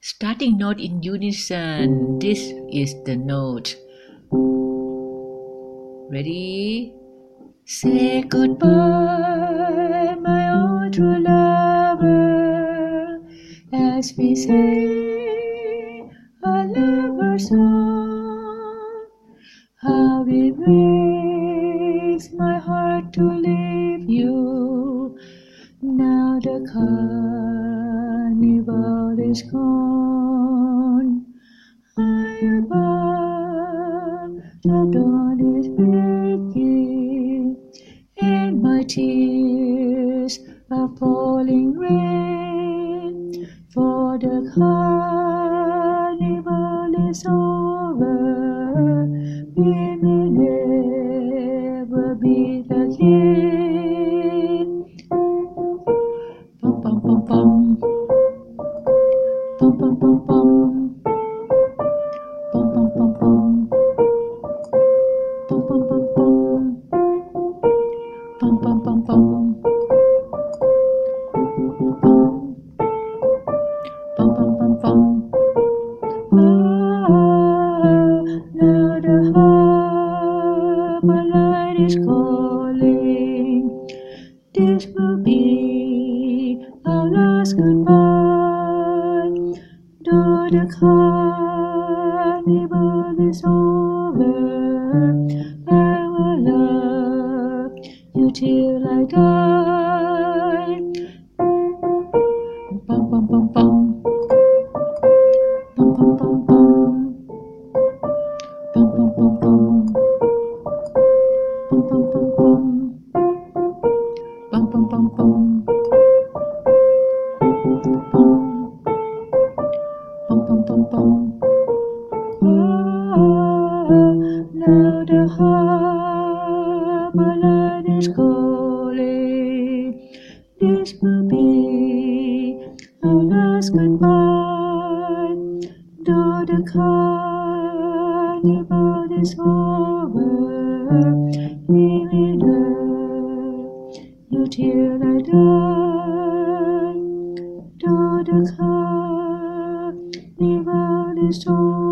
Starting note in unison. This is the note. Ready? Say goodbye, my old true lover, as we say a lover's song. How it breaks my heart to leave you. Now the carnival is gone. High above, the dawn is breaking, and my tears are falling rain. For the carnival is over, we may never meet again. Bum bum bum bum, bum bum bum bum, bum bum bum bum, bum bum bum bum, bum bum bum bum, bum bum bum bum. Now the harbor light is calling. This will be our last goodbye. Though the carnival is over, I will love you till I die. Bum bum bum bum, bum bum bum bum, bum bum bum bum, bum bum bum bum, bum bum bum bum, bum bum bum bum. Now the harbor light is calling. This will be our last goodbye. Though the carnival is over, we will love you till I die. Though the carnival is over.